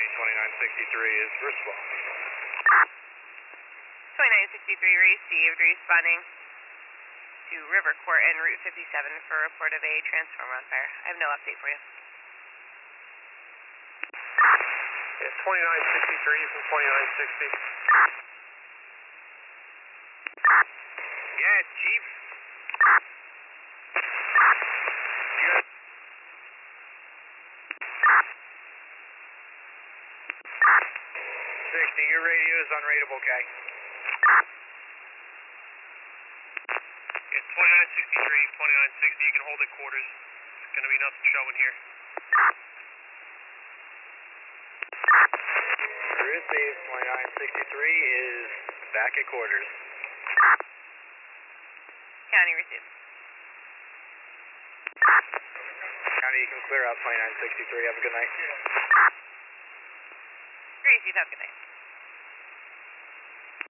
County, 2963 is response. 2963 received, responding to River Court and Route 57 for a report of a transformer on fire. I have no update for you. Yeah, 2963 from 2960. Yeah, Chief. You got 60, your radio is unrateable, okay? Yeah, 2963, 2960, you can hold at quarters. There's going to be nothing showing here. Received, 2963 is back at quarters. County received. County, you can clear out 2963. Have a good night. Received, have a good night.